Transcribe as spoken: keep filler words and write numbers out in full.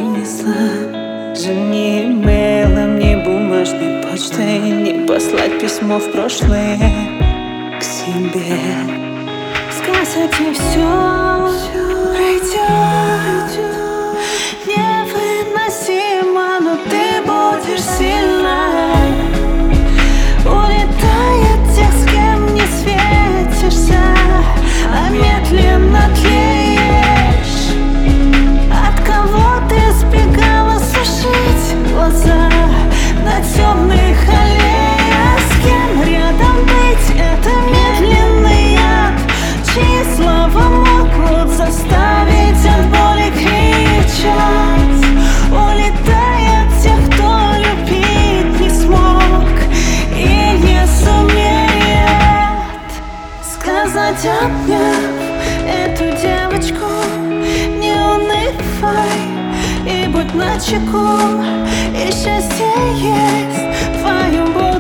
вынесла. Же ни имейлом, ни бумажной почтой не послать письмо в прошлое к себе. Сказать ей все пройдет невыносимо, но ты будешь сильна. Улетает тех, с кем не светишься, а медленно тлеешь. От кого ты сбегала сушить глаза на темных аллеях? С кем рядом быть? Это медленный яд, чьи слова могут заставить от боли кричать. Улетает тех, кто любить не смог и не сумеет сказать, обняв эту девочку: не унывай и будь начеку, и счастье есть в твоем боли.